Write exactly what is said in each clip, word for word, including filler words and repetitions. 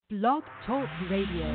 Blog Talk Radio.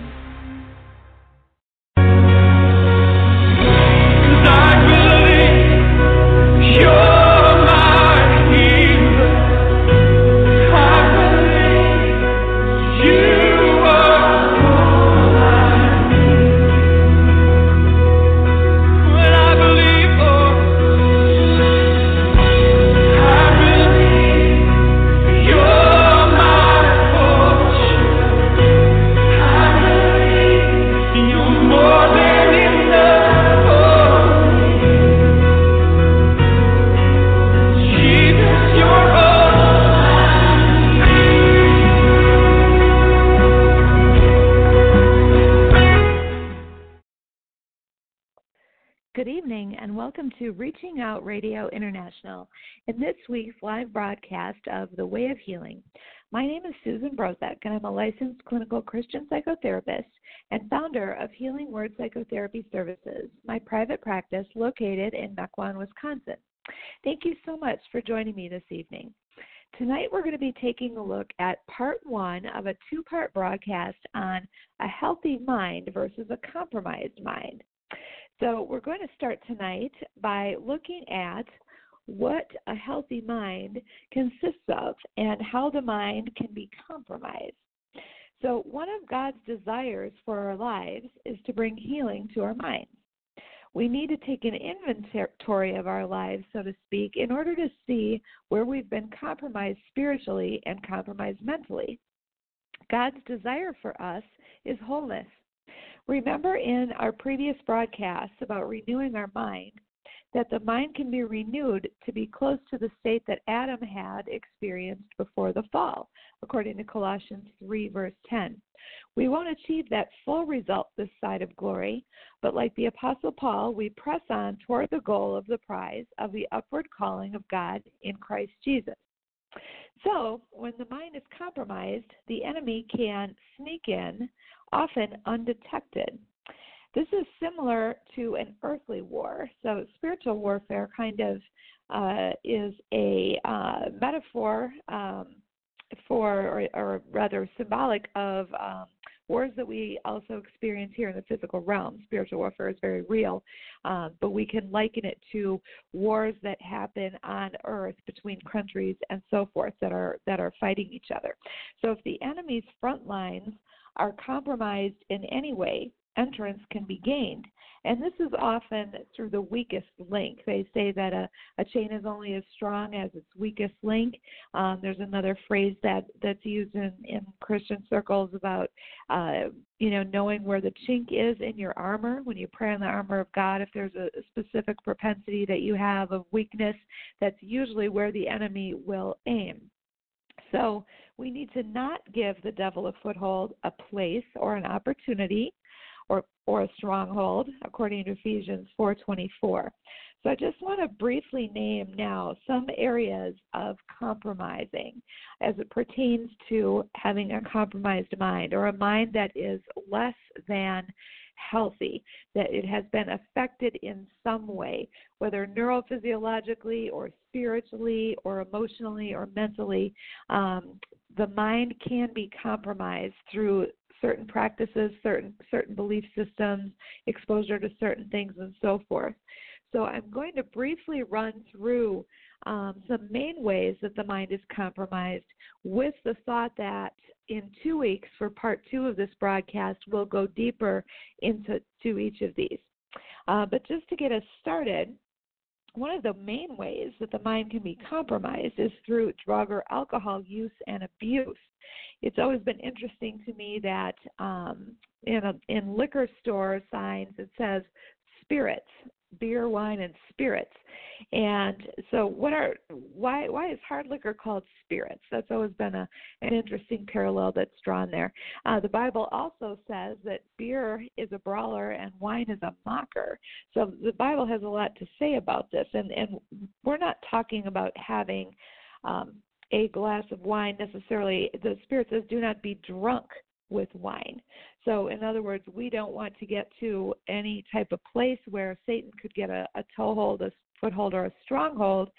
Good evening and welcome to Reaching Out Radio International in this week's live broadcast of The Way of Healing. My name is Susan Brozek and I'm a licensed clinical Christian psychotherapist and founder of Healing Word Psychotherapy Services, my private practice located in Mequon, Wisconsin. Thank you so much for joining me this evening. Tonight we're going to be taking a look at part one of a two-part broadcast on a healthy mind versus a compromised mind. So we're going to start tonight by looking at what a healthy mind consists of and how the mind can be compromised. So one of God's desires for our lives is to bring healing to our minds. We need to take an inventory of our lives, so to speak, in order to see where we've been compromised spiritually and compromised mentally. God's desire for us is wholeness. Remember in our previous broadcasts about renewing our mind that the mind can be renewed to be close to the state that Adam had experienced before the fall, according to Colossians three, verse ten. We won't achieve that full result this side of glory, but like the Apostle Paul, we press on toward the goal of the prize of the upward calling of God in Christ Jesus. So, when the mind is compromised, the enemy can sneak in, often undetected. This is similar to an earthly war. So, spiritual warfare kind of uh, is a uh, metaphor um, for, or, or rather symbolic of um, wars that we also experience here in the physical realm. Spiritual warfare is very real, um, but we can liken it to wars that happen on earth between countries and so forth that are that are fighting each other. So if the enemy's front lines are compromised in any way, entrance can be gained. And this is often through the weakest link. They say that a, a chain is only as strong as its weakest link. Um, there's another phrase that, that's used in, in Christian circles about, uh, you know, knowing where the chink is in your armor. When you pray on the armor of God, if there's a, a specific propensity that you have of weakness, that's usually where the enemy will aim. So we need to not give the devil a foothold, a place, or an opportunity, or or a stronghold, according to Ephesians four twenty-four. So I just want to briefly name now some areas of compromising as it pertains to having a compromised mind, or a mind that is less than healthy, that it has been affected in some way, whether neurophysiologically or spiritually or emotionally or mentally. Um, the mind can be compromised through certain practices, certain certain belief systems, exposure to certain things, and so forth. So I'm going to briefly run through um, some main ways that the mind is compromised, with the thought that in two weeks for part two of this broadcast, we'll go deeper into to each of these. Uh, but just to get us started, one of the main ways that the mind can be compromised is through drug or alcohol use and abuse. It's always been interesting to me that um, in, a, in liquor store signs it says spirits, beer, wine, and spirits. And so what are why why is hard liquor called spirits? That's always been a, an interesting parallel that's drawn there. Uh, the Bible also says that beer is a brawler and wine is a mocker. So the Bible has a lot to say about this. And, and we're not talking about having um, a glass of wine necessarily. The Spirit says, do not be drunk with wine. So in other words, we don't want to get to any type of place where Satan could get a, a toehold, a foothold, or a stronghold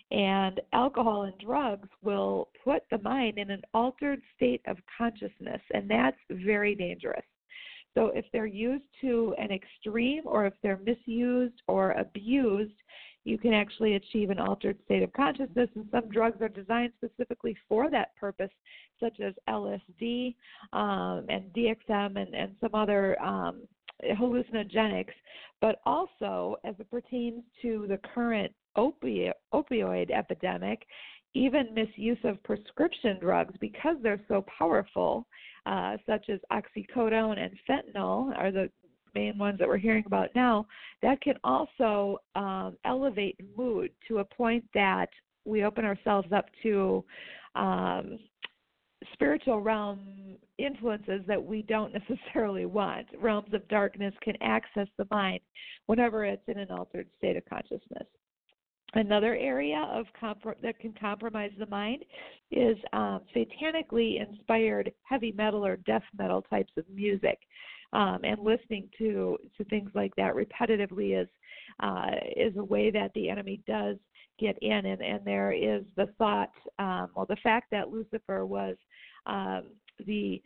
And alcohol and drugs will put the mind in an altered state of consciousness, and that's very dangerous. So if they're used to an extreme, or if they're misused or abused, you can actually achieve an altered state of consciousness, and some drugs are designed specifically for that purpose, such as L S D um, and D X M and, and some other um, hallucinogenics, but also as it pertains to the current opi- opioid epidemic, even misuse of prescription drugs, because they're so powerful, uh, such as oxycodone and fentanyl are the main ones that we're hearing about now, that can also um, elevate mood to a point that we open ourselves up to um, spiritual realm influences that we don't necessarily want. Realms of darkness can access the mind whenever it's in an altered state of consciousness. Another area of comp- that can compromise the mind is um, satanically inspired heavy metal or death metal types of music. Um, and listening to, to things like that repetitively is uh, is a way that the enemy does get in. And, and there is the thought, um, well, the fact that Lucifer was um, the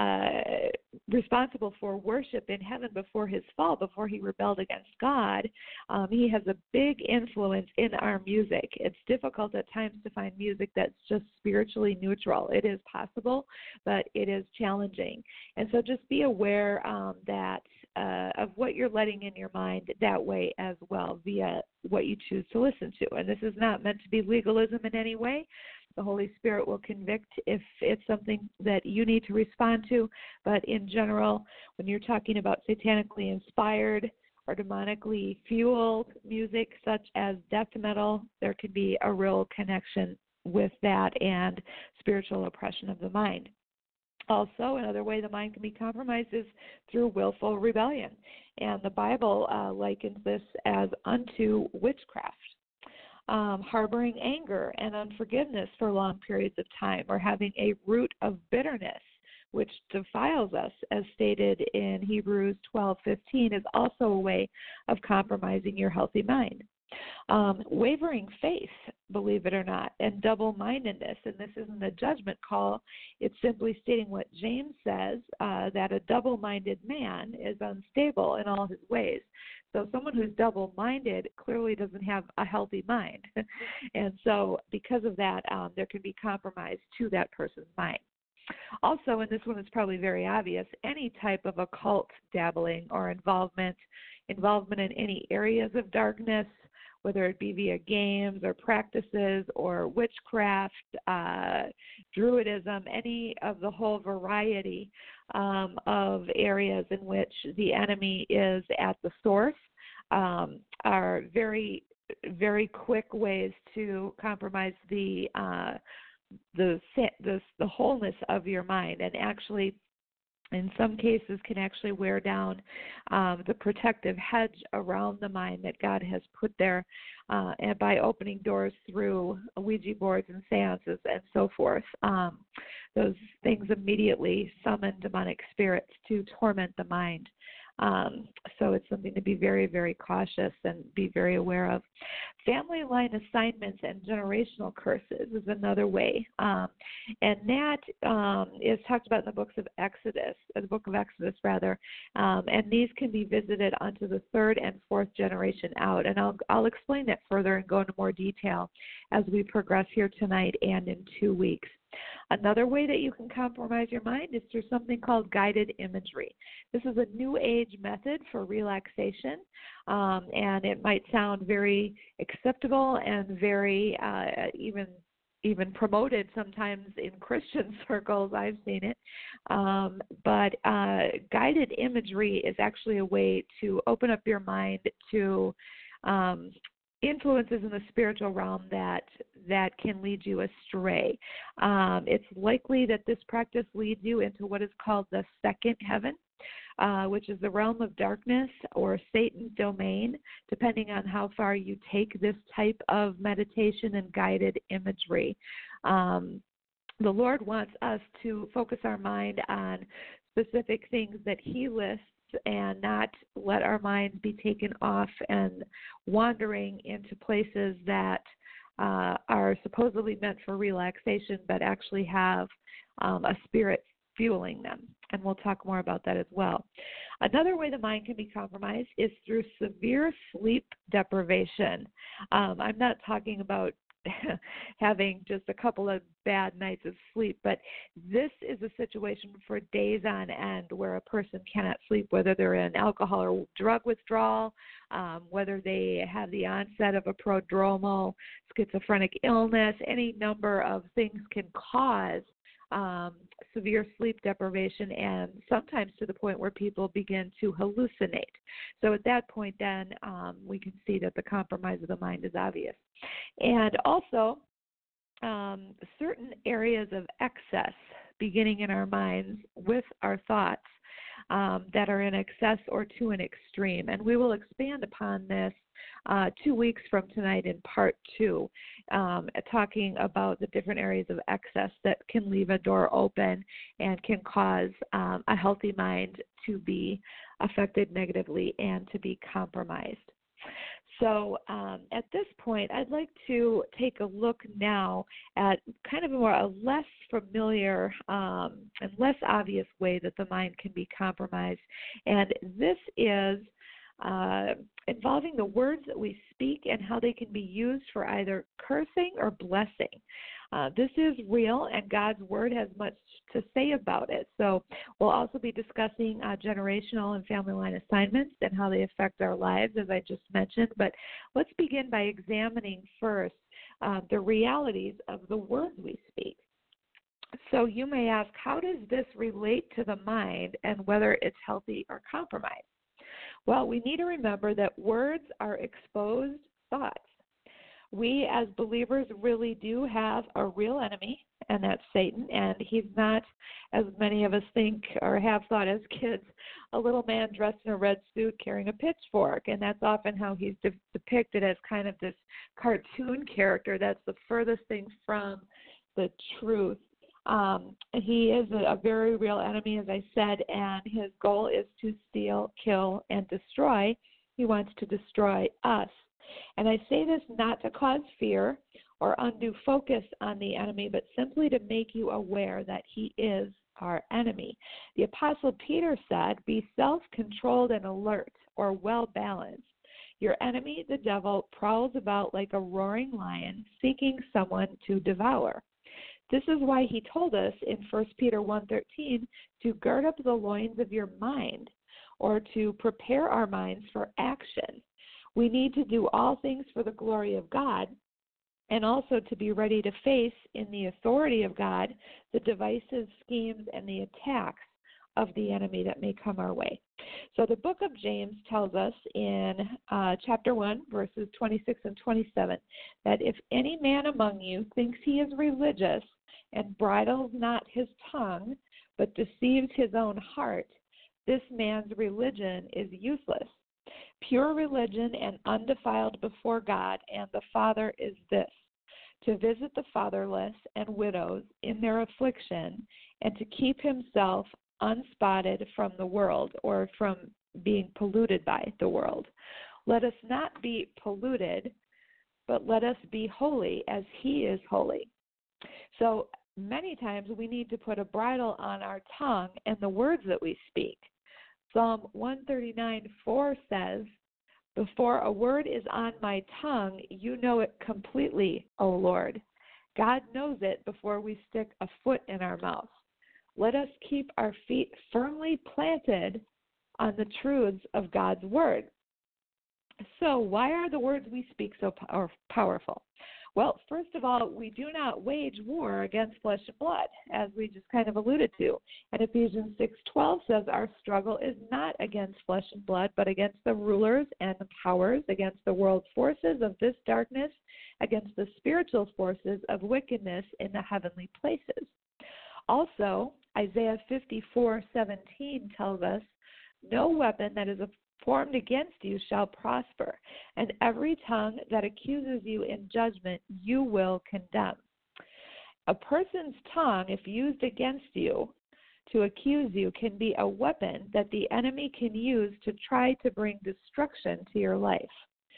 uh, responsible for worship in heaven before his fall, before he rebelled against God, um, he has a big influence in our music. It's difficult at times to find music that's just spiritually neutral. It is possible, but it is challenging. And so just be aware um, that uh, of what you're letting in your mind that way as well, via what you choose to listen to. And this is not meant to be legalism in any way. The Holy Spirit will convict if it's something that you need to respond to. But in general, when you're talking about satanically inspired or demonically fueled music such as death metal, there can be a real connection with that and spiritual oppression of the mind. Also, another way the mind can be compromised is through willful rebellion. And the Bible uh, likens this as unto witchcraft. Um, harboring anger and unforgiveness for long periods of time, or having a root of bitterness which defiles us, as stated in Hebrews twelve fifteen, is also a way of compromising your healthy mind. Um, wavering faith, believe it or not, and double-mindedness, and this isn't a judgment call, it's simply stating what James says, uh, that a double-minded man is unstable in all his ways. So someone who's double-minded clearly doesn't have a healthy mind. And so because of that, um, there can be compromise to that person's mind. Also, and this one is probably very obvious, any type of occult dabbling or involvement, involvement in any areas of darkness, whether it be via games or practices or witchcraft, uh, druidism, any of the whole variety um, of areas in which the enemy is at the source, um, are very, very quick ways to compromise the uh, the, the the wholeness of your mind, and actually in some cases can actually wear down um, the protective hedge around the mind that God has put there, uh, and by opening doors through Ouija boards and seances and so forth. Um, those things immediately summon demonic spirits to torment the mind. Um, so it's something to be very, very cautious and be very aware of. Family line assignments and generational curses is another way. Um, and that um, is talked about in the books of Exodus, or the book of Exodus rather. Um, and these can be visited onto the third and fourth generation out. And I'll, I'll explain that further and go into more detail as we progress here tonight and in two weeks. Another way that you can compromise your mind is through something called guided imagery. This is a new age method for relaxation, um, and it might sound very acceptable and very uh, even even promoted sometimes in Christian circles. I've seen it. Um, but uh, guided imagery is actually a way to open up your mind to um, influences in the spiritual realm that that can lead you astray. Um, it's likely that this practice leads you into what is called the second heaven, uh, which is the realm of darkness or Satan's domain, depending on how far you take this type of meditation and guided imagery. Um, the Lord wants us to focus our mind on specific things that He lists, and not let our minds be taken off and wandering into places that uh, are supposedly meant for relaxation, but actually have um, a spirit fueling them. And we'll talk more about that as well. Another way the mind can be compromised is through severe sleep deprivation. Um, I'm not talking about having just a couple of bad nights of sleep, but this is a situation for days on end where a person cannot sleep, whether they're in alcohol or drug withdrawal, um, whether they have the onset of a prodromal schizophrenic illness. Any number of things can cause um, severe sleep deprivation, and sometimes to the point where people begin to hallucinate. So at that point, then um, we can see that the compromise of the mind is obvious. And also, um, certain areas of excess beginning in our minds with our thoughts um, that are in excess or to an extreme. And we will expand upon this uh, two weeks from tonight in part two, um, talking about the different areas of excess that can leave a door open and can cause um, a healthy mind to be affected negatively and to be compromised. So um, at this point, I'd like to take a look now at kind of a, more, a less familiar um, and less obvious way that the mind can be compromised. And this is uh, involving the words that we speak and how they can be used for either cursing or blessing. Uh, this is real, and God's Word has much to say about it. So we'll also be discussing uh, generational and family line assignments and how they affect our lives, as I just mentioned. But let's begin by examining first uh, the realities of the words we speak. So you may ask, how does this relate to the mind and whether it's healthy or compromised? Well, we need to remember that words are exposed thoughts. We as believers really do have a real enemy, and that's Satan, and he's not, as many of us think or have thought as kids, a little man dressed in a red suit carrying a pitchfork, and that's often how he's de- depicted as kind of this cartoon character that's the furthest thing from the truth. Um, he is a, a very real enemy, as I said, and his goal is to steal, kill, and destroy. He wants to destroy us. And I say this not to cause fear or undue focus on the enemy, but simply to make you aware that he is our enemy. The Apostle Peter said, be self-controlled and alert, or well-balanced. Your enemy, the devil, prowls about like a roaring lion, seeking someone to devour. This is why he told us in First Peter one thirteen to gird up the loins of your mind, or to prepare our minds for action. We need to do all things for the glory of God, and also to be ready to face, in the authority of God, the devices, schemes, and the attacks of the enemy that may come our way. So the book of James tells us in uh, chapter one, verses twenty-six and twenty-seven, that if any man among you thinks he is religious and bridles not his tongue, but deceives his own heart, this man's religion is useless. Pure religion and undefiled before God and the Father is this, to visit the fatherless and widows in their affliction, and to keep himself unspotted from the world, or from being polluted by the world. Let us not be polluted, but let us be holy as he is holy. So many times we need to put a bridle on our tongue and the words that we speak. Psalm one thirty-nine four says, before a word is on my tongue, you know it completely, O Lord. God knows it before we stick a foot in our mouth. Let us keep our feet firmly planted on the truths of God's word. So why are the words we speak so powerful? Well, first of all, we do not wage war against flesh and blood, as we just kind of alluded to. And Ephesians six twelve says our struggle is not against flesh and blood, but against the rulers and the powers, against the world's forces of this darkness, against the spiritual forces of wickedness in the heavenly places. Also, Isaiah fifty-four seventeen tells us, no weapon that is formed against you shall prosper, and every tongue that accuses you in judgment you will condemn. A person's tongue, if used against you to accuse you, can be a weapon that the enemy can use to try to bring destruction to your life.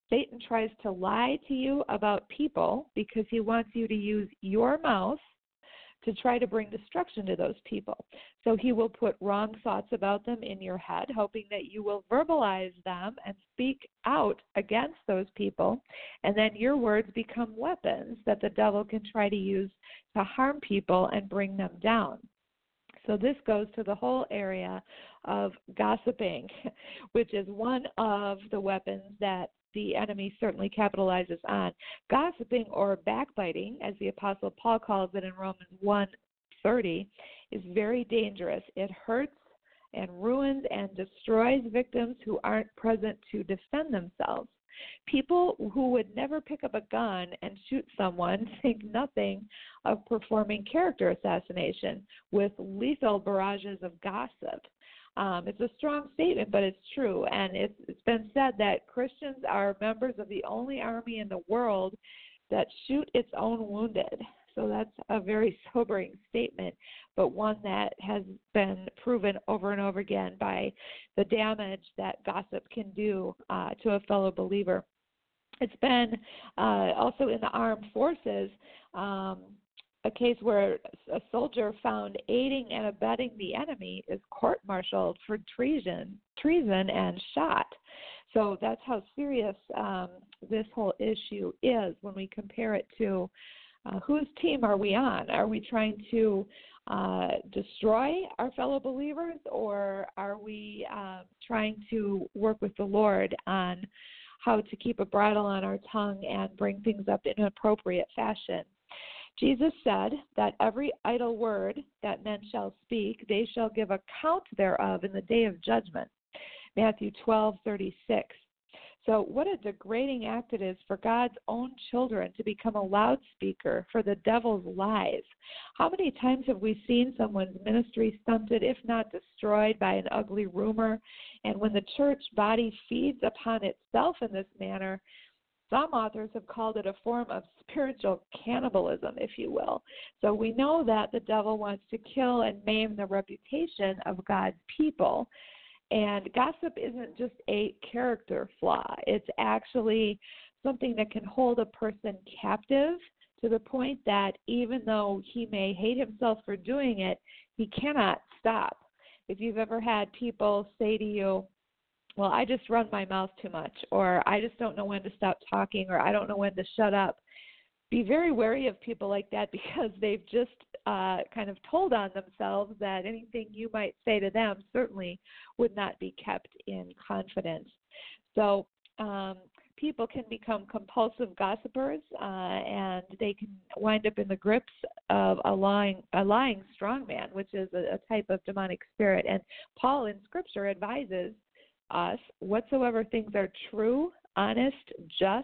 Satan tries to lie to you about people because he wants you to use your mouth to try to bring destruction to those people. So he will put wrong thoughts about them in your head, hoping that you will verbalize them and speak out against those people, and then your words become weapons that the devil can try to use to harm people and bring them down. So this goes to the whole area of gossiping, which is one of the weapons that the enemy certainly capitalizes on. Gossiping, or backbiting, as the Apostle Paul calls it in Romans one thirty, is very dangerous. It hurts and ruins and destroys victims who aren't present to defend themselves. People who would never pick up a gun and shoot someone think nothing of performing character assassination with lethal barrages of gossip. Um, it's a strong statement, but it's true. And it's, it's been said that Christians are members of the only army in the world that shoot its own wounded. So that's a very sobering statement, but one that has been proven over and over again by the damage that gossip can do uh, to a fellow believer. It's been uh, also in the armed forces, um, a case where a soldier found aiding and abetting the enemy is court-martialed for treason, treason and shot. So that's how serious um, this whole issue is when we compare it to uh, whose team are we on? Are we trying to uh, destroy our fellow believers, or are we uh, trying to work with the Lord on how to keep a bridle on our tongue and bring things up in an appropriate fashion? Jesus said that every idle word that men shall speak, they shall give account thereof in the day of judgment. Matthew twelve thirty-six. So what a degrading act it is for God's own children to become a loudspeaker for the devil's lies. How many times have we seen someone's ministry stunted, if not destroyed, by an ugly rumor? And when the church body feeds upon itself in this manner, some authors have called it a form of spiritual cannibalism, if you will. So we know that the devil wants to kill and maim the reputation of God's people. And gossip isn't just a character flaw. It's actually something that can hold a person captive to the point that even though he may hate himself for doing it, he cannot stop. If you've ever had people say to you, well, I just run my mouth too much, or I just don't know when to stop talking, or I don't know when to shut up, be very wary of people like that, because they've just uh, kind of told on themselves that anything you might say to them certainly would not be kept in confidence. So um, people can become compulsive gossipers, uh, and they can wind up in the grips of a lying, a lying strongman, which is a, a type of demonic spirit. And Paul in Scripture advises us, whatsoever things are true, honest, just,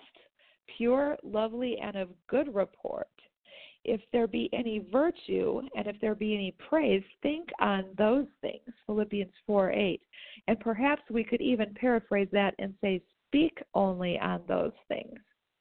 pure, lovely, and of good report, if there be any virtue and if there be any praise, think on those things. Philippians four eight. And perhaps we could even paraphrase that and say, speak only on those things.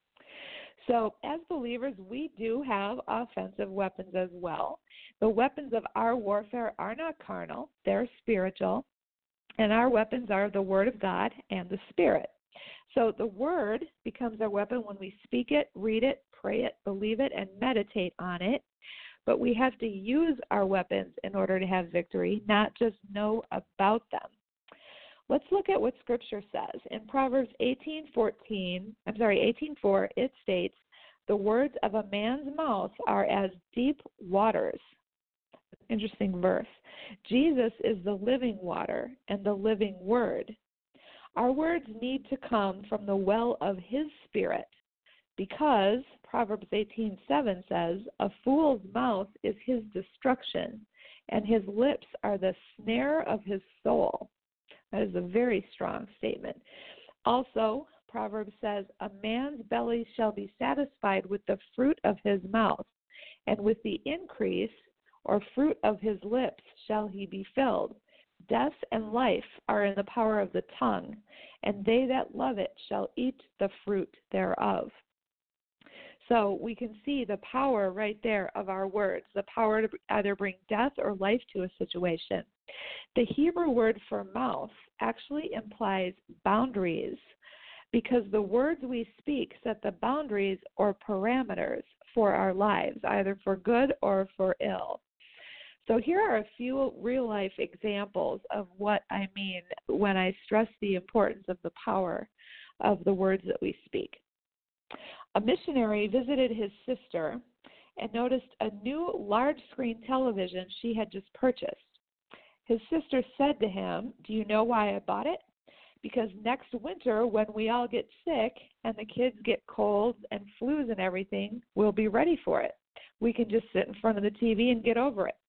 So as believers, we do have offensive weapons as well. The weapons of our warfare are not carnal, they're spiritual, and our weapons are the Word of God and the Spirit. So the Word becomes our weapon when we speak it, read it, pray it, believe it, and meditate on it. But we have to use our weapons in order to have victory, not just know about them. Let's look at what Scripture says. In Proverbs eighteen fourteen, I'm sorry, eighteen four, it states, "The words of a man's mouth are as deep waters." Interesting verse. Jesus is the living water and the living Word. Our words need to come from the well of His Spirit, because Proverbs eighteen seven says, "A fool's mouth is his destruction, and his lips are the snare of his soul." That is a very strong statement. Also, Proverbs says, "A man's belly shall be satisfied with the fruit of his mouth, and with the increase or fruit of his lips shall he be filled. Death and life are in the power of the tongue, and they that love it shall eat the fruit thereof." So we can see the power right there of our words, the power to either bring death or life to a situation. The Hebrew word for mouth actually implies boundaries. because the words we speak set the boundaries or parameters for our lives, either for good or for ill. So here are a few real-life examples of what I mean when I stress the importance of the power of the words that we speak. A missionary visited his sister and noticed a new large-screen television she had just purchased. His sister said to him, "Do you know why I bought it? Because next winter, when we all get sick and the kids get colds and flus and everything, we'll be ready for it. We can just sit in front of the T V and get over it."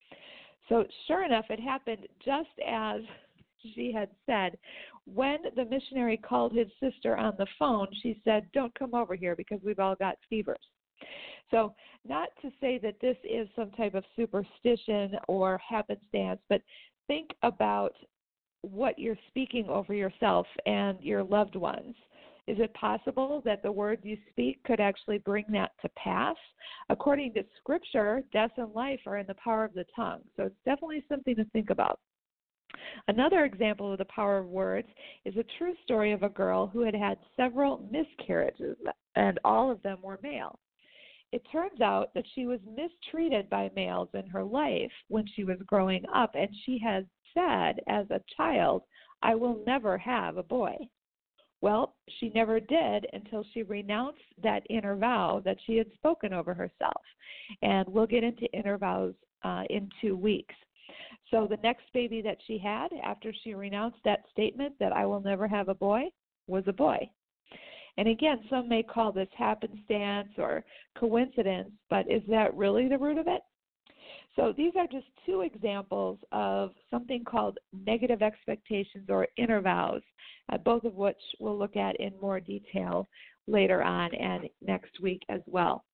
So sure enough, it happened just as she had said. When the missionary called his sister on the phone, she said, "Don't come over here because we've all got fevers." So not to say that this is some type of superstition or happenstance, but think about what you're speaking over yourself and your loved ones. Is it possible that the words you speak could actually bring that to pass? According to Scripture, death and life are in the power of the tongue, so it's definitely something to think about. Another example of the power of words is a true story of a girl who had had several miscarriages, and all of them were male. It turns out that she was mistreated by males in her life when she was growing up, and she had said as a child, "I will never have a boy." Well, she never did until she renounced that inner vow that she had spoken over herself. And we'll get into inner vows uh, in two weeks. So the next baby that she had after she renounced that statement that I will never have a boy was a boy. And again, some may call this happenstance or coincidence, but is that really the root of it? So these are just two examples of something called negative expectations or inner vows, uh, both of which we'll look at in more detail later on and next week as well.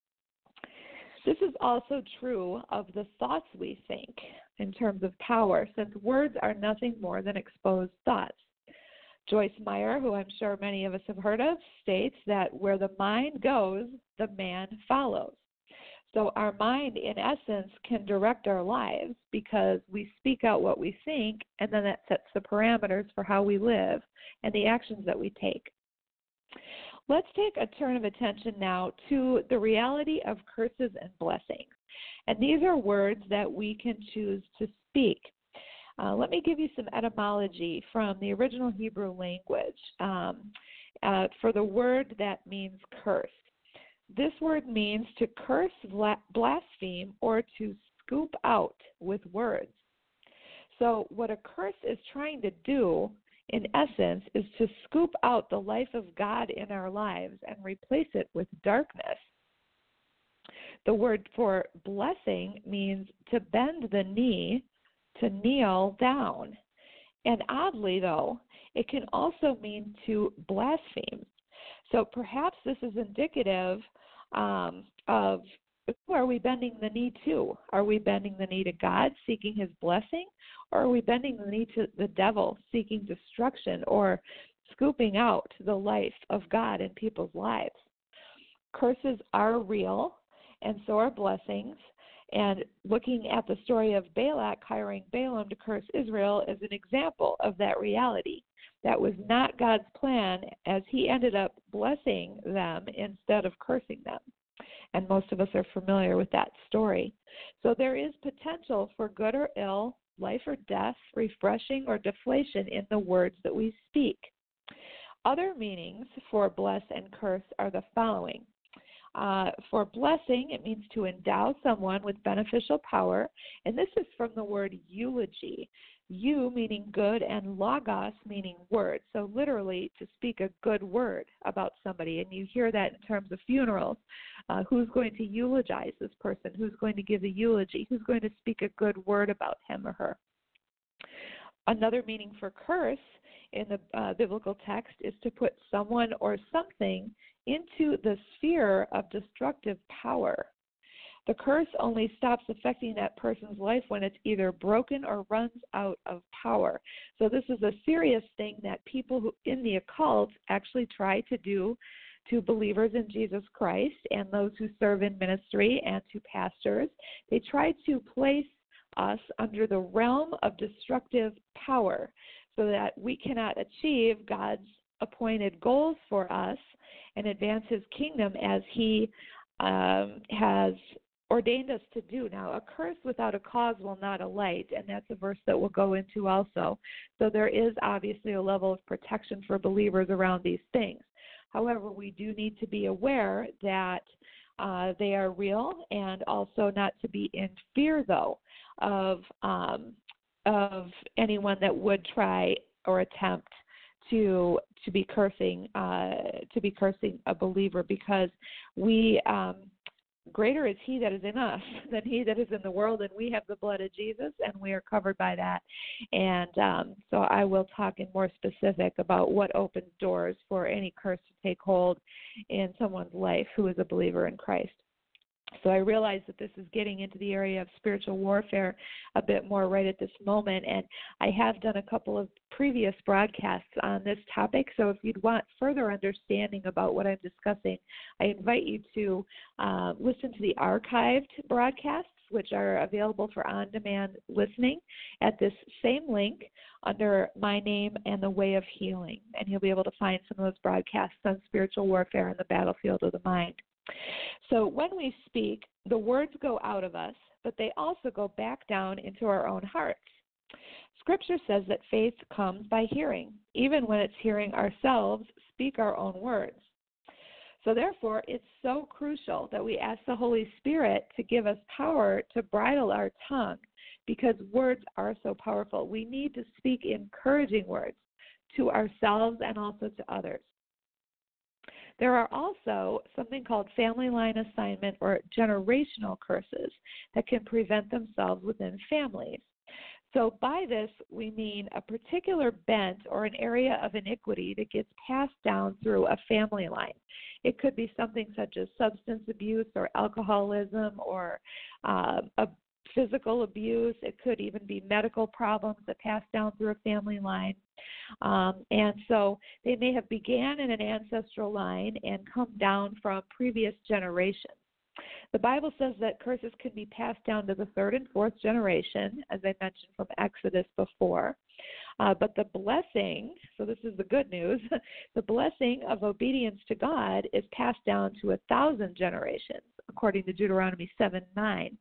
This is also true of the thoughts we think in terms of power, since words are nothing more than exposed thoughts. Joyce Meyer, who I'm sure many of us have heard of, states that where the mind goes, the man follows. So our mind, in essence, can direct our lives because we speak out what we think, and then that sets the parameters for how we live and the actions that we take. Let's take a turn of attention now to the reality of curses and blessings. And these are words that we can choose to speak. Uh, let me give you some etymology from the original Hebrew language um, uh, for the word that means curse. This word means to curse, blaspheme, or to scoop out with words. So what a curse is trying to do, in essence, is to scoop out the life of God in our lives and replace it with darkness. The word for blessing means to bend the knee, to kneel down. And oddly, though, it can also mean to blaspheme. So perhaps this is indicative um, of who are we bending the knee to? Are we bending the knee to God, seeking his blessing? Or are we bending the knee to the devil, seeking destruction or scooping out the life of God in people's lives? Curses are real, and so are blessings. And looking at the story of Balak hiring Balaam to curse Israel is an example of that reality. That was not God's plan, as he ended up blessing them instead of cursing them. And most of us are familiar with that story. So there is potential for good or ill, life or death, refreshing or deflation in the words that we speak. Other meanings for bless and curse are the following. Uh, for blessing, it means to endow someone with beneficial power, and this is from the word eulogy. Eu meaning good and logos meaning word. So literally to speak a good word about somebody, and you hear that in terms of funerals. Uh, who's going to eulogize this person? Who's going to give the eulogy? Who's going to speak a good word about him or her? Another meaning for curse in the uh, biblical text is to put someone or something into the sphere of destructive power. The curse only stops affecting that person's life when it's either broken or runs out of power. So this is a serious thing that people who in the occult actually try to do to believers in Jesus Christ and those who serve in ministry and to pastors. They try to place us under the realm of destructive power so that we cannot achieve God's appointed goals for us and advance his kingdom as he um, has ordained us to do. Now, a curse without a cause will not alight, and that's a verse that we'll go into also. So there is obviously a level of protection for believers around these things. However, we do need to be aware that uh, they are real, and also not to be in fear, though, of um, of anyone that would try or attempt to to be cursing uh, to be cursing a believer, because we um, greater is he that is in us than he that is in the world, and we have the blood of Jesus, and we are covered by that. And um, so I will talk in more specific about what opens doors for any curse to take hold in someone's life who is a believer in Christ. So I realize that this is getting into the area of spiritual warfare a bit more right at this moment, and I have done a couple of previous broadcasts on this topic. So if you'd want further understanding about what I'm discussing, I invite you to uh, listen to the archived broadcasts, which are available for on-demand listening at this same link under my name and the Way of Healing, and you'll be able to find some of those broadcasts on spiritual warfare and the battlefield of the mind. So when we speak, the words go out of us, but they also go back down into our own hearts. Scripture says that faith comes by hearing, even when it's hearing ourselves speak our own words. So therefore, it's so crucial that we ask the Holy Spirit to give us power to bridle our tongue, because words are so powerful. We need to speak encouraging words to ourselves and also to others. There are also something called family line assignment or generational curses that can present themselves within families. So by this, we mean a particular bent or an area of iniquity that gets passed down through a family line. It could be something such as substance abuse or alcoholism or uh, a physical abuse. It could even be medical problems that pass down through a family line. Um, and so they may have began in an ancestral line and come down from previous generations. The Bible says that curses can be passed down to the third and fourth generation, as I mentioned from Exodus before. Uh, but the blessing, so this is the good news, the blessing of obedience to God is passed down to a thousand generations, according to Deuteronomy seven nine.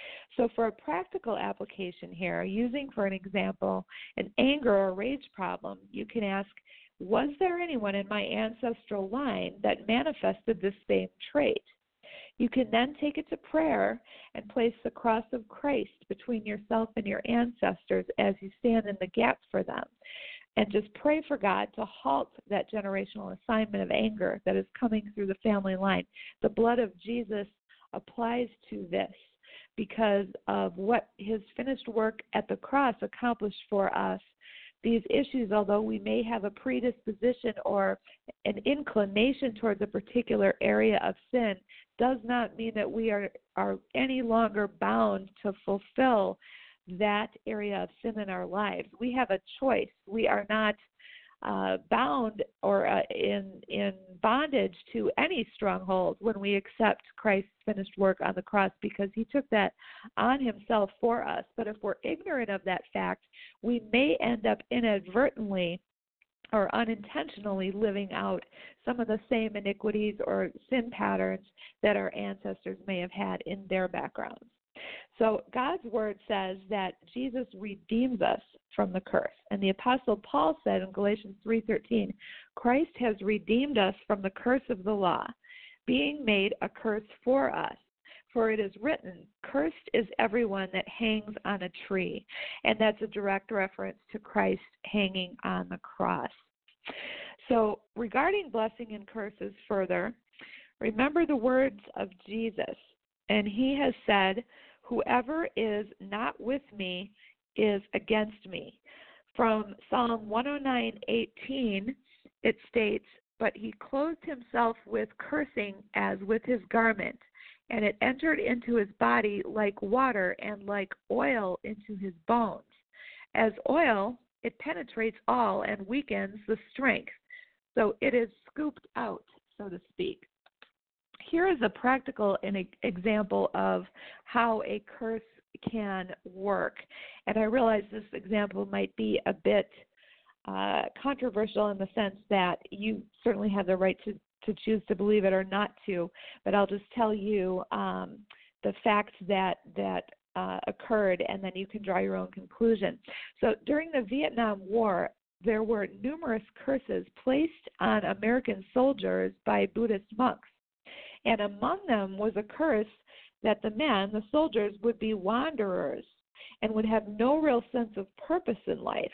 So for a practical application here, using for an example an anger or rage problem, you can ask, was there anyone in my ancestral line that manifested this same trait? You can then take it to prayer and place the cross of Christ between yourself and your ancestors as you stand in the gap for them. And just pray for God to halt that generational assignment of anger that is coming through the family line. The blood of Jesus applies to this because of what his finished work at the cross accomplished for us. These issues, although we may have a predisposition or an inclination towards a particular area of sin, does not mean that we are, are any longer bound to fulfill that area of sin in our lives. We have a choice. We are not uh, bound or uh, in in bondage to any stronghold when we accept Christ's finished work on the cross, because he took that on himself for us. But if we're ignorant of that fact, we may end up inadvertently or unintentionally living out some of the same iniquities or sin patterns that our ancestors may have had in their backgrounds. So God's word says that Jesus redeems us from the curse. And the Apostle Paul said in Galatians three thirteen, Christ has redeemed us from the curse of the law, being made a curse for us. For it is written, cursed is everyone that hangs on a tree. And that's a direct reference to Christ hanging on the cross. So regarding blessing and curses further, remember the words of Jesus. And he has said, whoever is not with me is against me. From Psalm one oh nine eighteen, it states, but he clothed himself with cursing as with his garment, and it entered into his body like water and like oil into his bones. As oil, it penetrates all and weakens the strength. So it is scooped out, so to speak. Here is a practical example of how a curse can work. And I realize this example might be a bit uh, controversial in the sense that you certainly have the right to, to choose to believe it or not to, but I'll just tell you um, the facts that, that uh, occurred, and then you can draw your own conclusion. So during the Vietnam War, there were numerous curses placed on American soldiers by Buddhist monks. And among them was a curse that the men, the soldiers, would be wanderers and would have no real sense of purpose in life.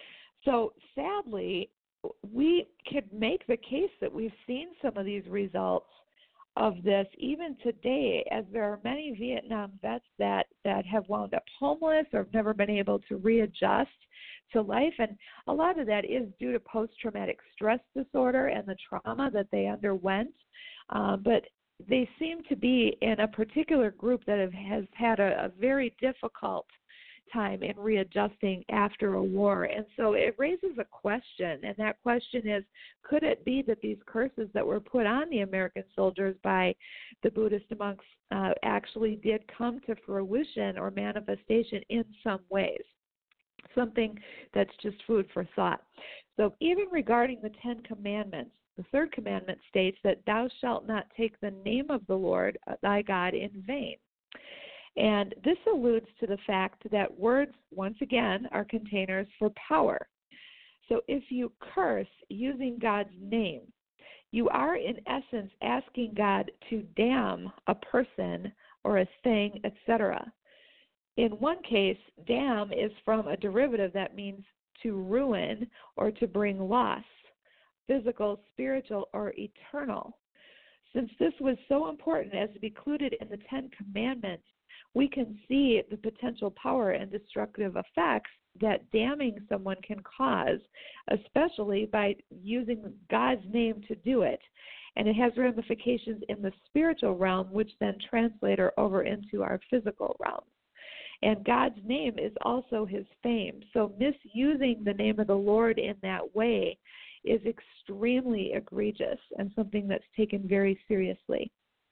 So sadly, we could make the case that we've seen some of these results of this even today, as there are many Vietnam vets that, that have wound up homeless or have never been able to readjust to life. And a lot of that is due to post-traumatic stress disorder and the trauma that they underwent. Uh, but they seem to be in a particular group that have, has had a, a very difficult time in readjusting after a war. And so it raises a question, and that question is, could it be that these curses that were put on the American soldiers by the Buddhist monks uh, actually did come to fruition or manifestation in some ways? Something that's just food for thought. So even regarding the Ten Commandments, the third commandment states that thou shalt not take the name of the Lord thy God in vain. And this alludes to the fact that words, once again, are containers for power. So if you curse using God's name, you are in essence asking God to damn a person or a thing, et cetera. In one case, damn is from a derivative that means to ruin or to bring loss, physical, spiritual, or eternal. Since this was so important as to be included in the Ten Commandments, we can see the potential power and destructive effects that damning someone can cause, especially by using God's name to do it. And it has ramifications in the spiritual realm, which then translate over into our physical realm. And God's name is also his fame. So misusing the name of the Lord in that way is extremely egregious and something that's taken very seriously.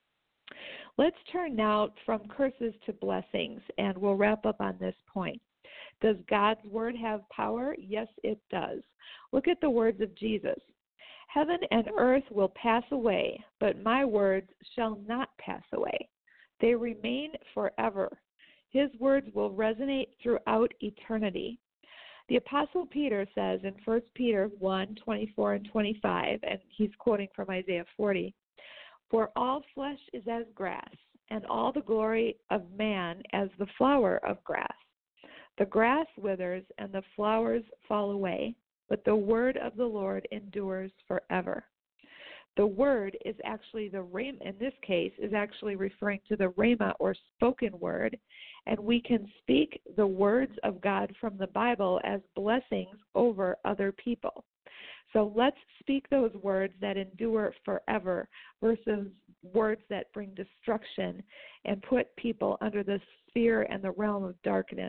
Let's turn now from curses to blessings, and we'll wrap up on this point. Does God's word have power? Yes, it does. Look at the words of Jesus. Heaven and earth will pass away, but my words shall not pass away. They remain forever. His words will resonate throughout eternity. The Apostle Peter says in First Peter one, twenty-four and twenty-five, and he's quoting from Isaiah forty, for all flesh is as grass, and all the glory of man as the flower of grass. The grass withers and the flowers fall away, but the word of the Lord endures forever. The word is actually the rhema, in this case, is actually referring to the rhema or spoken word, and we can speak the words of God from the Bible as blessings over other people. So let's speak those words that endure forever versus words that bring destruction and put people under the sphere and the realm of darkness.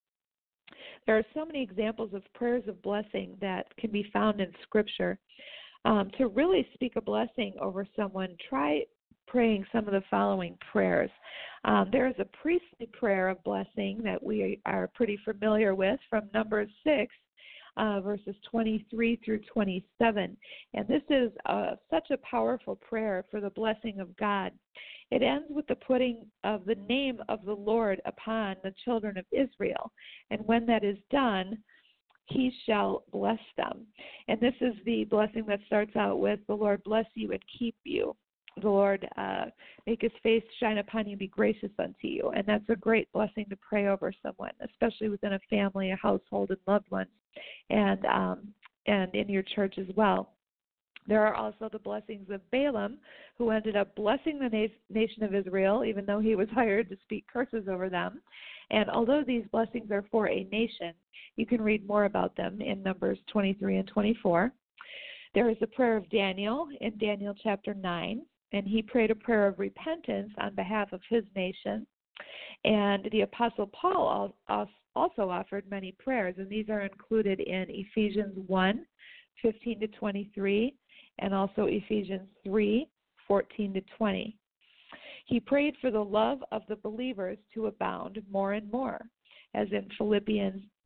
There are so many examples of prayers of blessing that can be found in Scripture. Um, to really speak a blessing over someone, try praying some of the following prayers. Um, there is a priestly prayer of blessing that we are pretty familiar with from Numbers six, uh, verses twenty-three through twenty-seven. And this is uh, such a powerful prayer for the blessing of God. It ends with the putting of the name of the Lord upon the children of Israel. And when that is done, he shall bless them. And this is the blessing that starts out with, the Lord bless you and keep you. The Lord uh, make his face shine upon you and be gracious unto you. And that's a great blessing to pray over someone, especially within a family, a household, and loved ones, and um, and in your church as well. There are also the blessings of Balaam, who ended up blessing the na- nation of Israel, even though he was hired to speak curses over them. And although these blessings are for a nation, you can read more about them in Numbers twenty-three and twenty-four. There is the prayer of Daniel in Daniel chapter nine, and he prayed a prayer of repentance on behalf of his nation. And the Apostle Paul also offered many prayers, and these are included in Ephesians one, fifteen to twenty-three, and also Ephesians three, fourteen to twenty. He prayed for the love of the believers to abound more and more, as in Philippians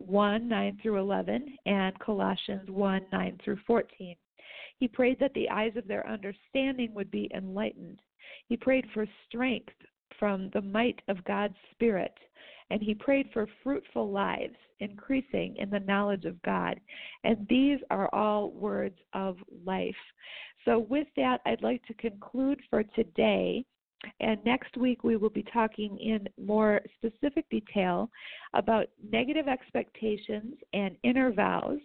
one, nine through eleven, and Colossians one, nine through fourteen. He prayed that the eyes of their understanding would be enlightened. He prayed for strength from the might of God's Spirit, and he prayed for fruitful lives, increasing in the knowledge of God. And these are all words of life. So with that, I'd like to conclude for today. And next week we will be talking in more specific detail about negative expectations and inner vows.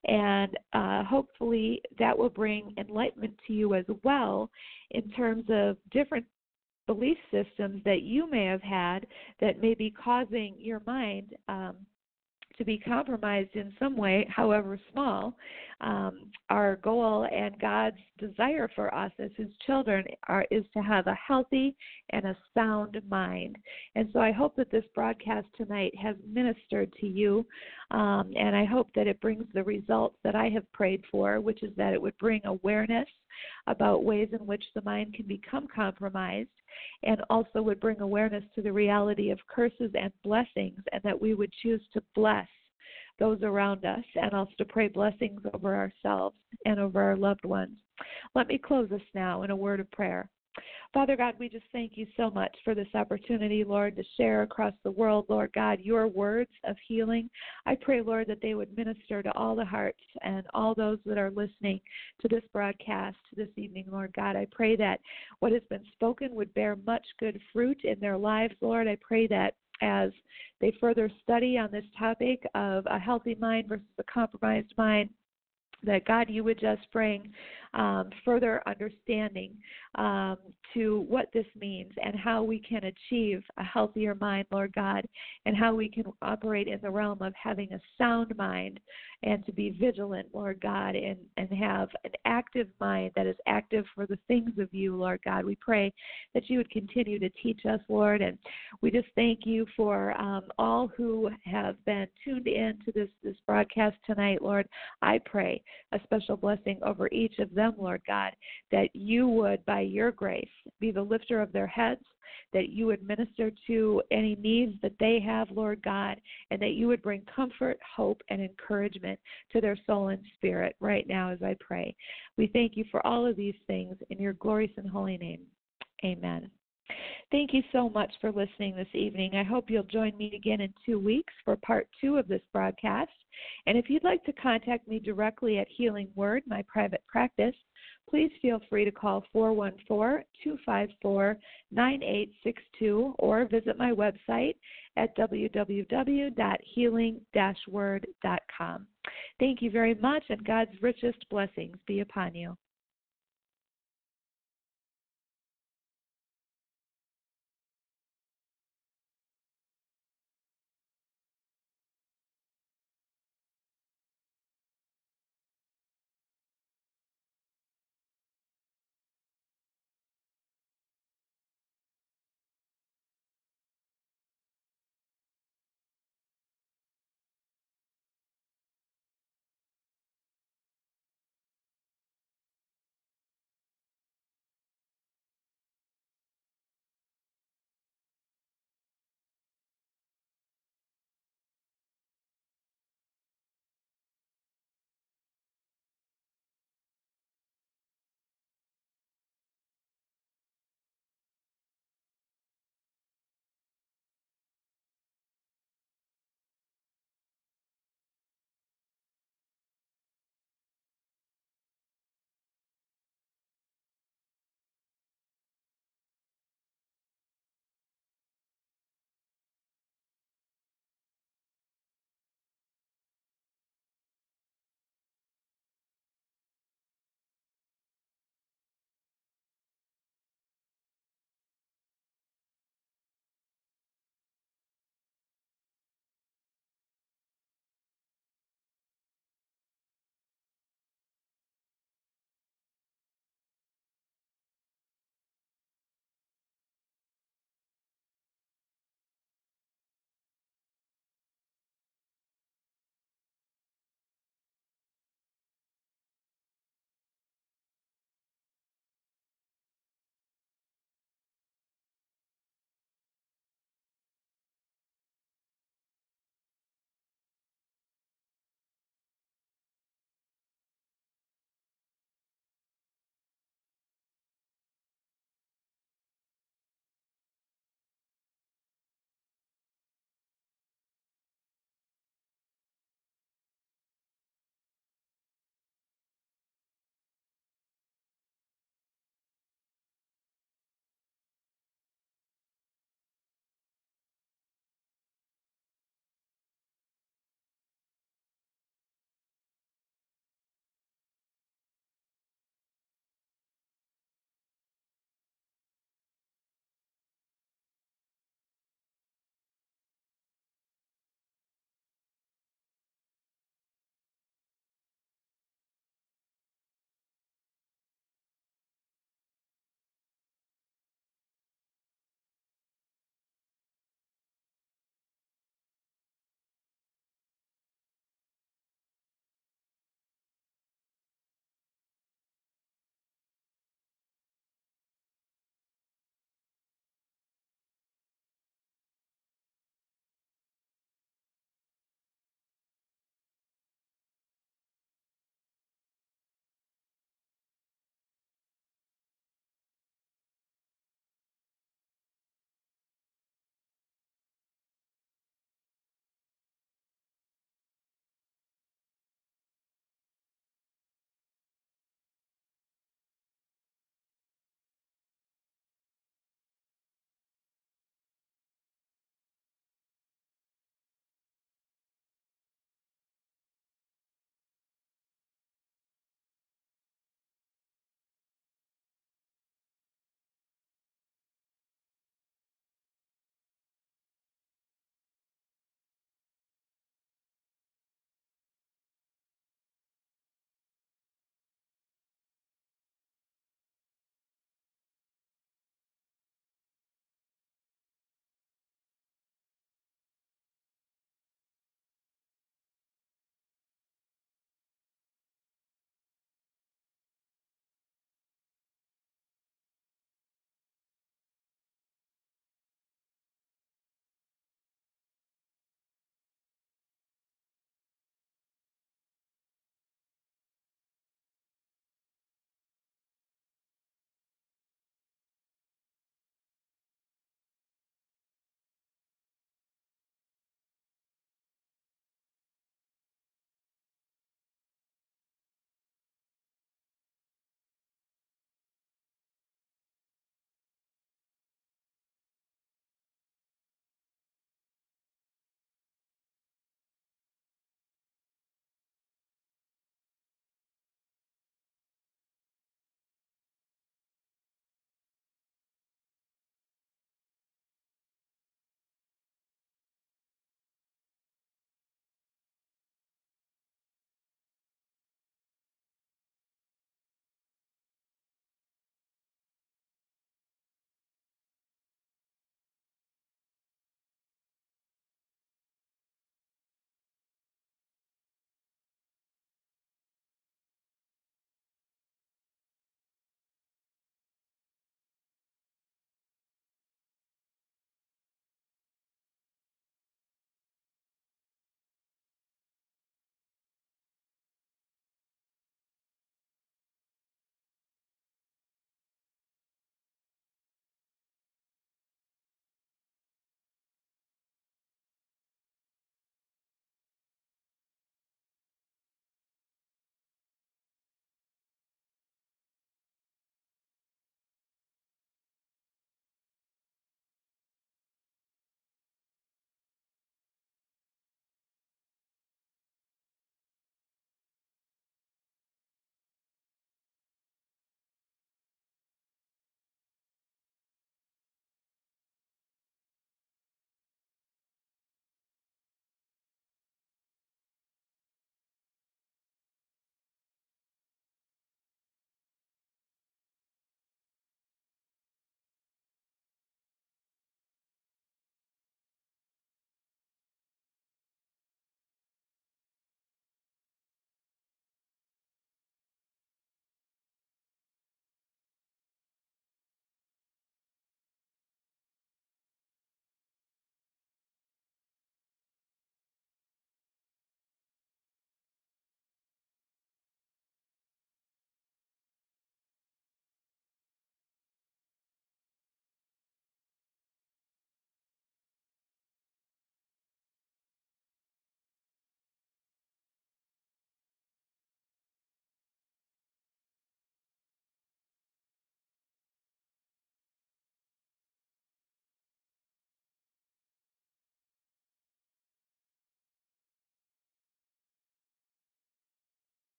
And uh, hopefully that will bring enlightenment to you as well in terms of different belief systems that you may have had that may be causing your mind um, to be compromised in some way, however small. Um, our goal and God's desire for us as his children are, is to have a healthy and a sound mind. And so I hope that this broadcast tonight has ministered to you, um, and I hope that it brings the results that I have prayed for, which is that it would bring awareness about ways in which the mind can become compromised, and also would bring awareness to the reality of curses and blessings, and that we would choose to bless those around us, and also to pray blessings over ourselves and over our loved ones. Let me close this now in a word of prayer. Father God, we just thank you so much for this opportunity, Lord, to share across the world, Lord God, your words of healing. I pray, Lord, that they would minister to all the hearts and all those that are listening to this broadcast this evening, Lord God. I pray that what has been spoken would bear much good fruit in their lives, Lord. I pray that as they further study on this topic of a healthy mind versus a compromised mind, that God, you would just bring um, further understanding um, to what this means and how we can achieve a healthier mind, Lord God, and how we can operate in the realm of having a sound mind and to be vigilant, Lord God, and, and have an active mind that is active for the things of you, Lord God. We pray that you would continue to teach us, Lord, and we just thank you for um, all who have been tuned in to this, this broadcast tonight, Lord. I pray a special blessing over each of them, Lord God, that you would, by your grace, be the lifter of their heads, that you would minister to any needs that they have, Lord God, and that you would bring comfort, hope, and encouragement to their soul and spirit right now as I pray. We thank you for all of these things in your glorious and holy name. Amen. Thank you so much for listening this evening. I hope you'll join me again in two weeks for part two of this broadcast. And if you'd like to contact me directly at Healing Word, my private practice, please feel free to call four one four, two five four, nine eight six two or visit my website at w w w dot healing dash word dot com. Thank you very much, and God's richest blessings be upon you.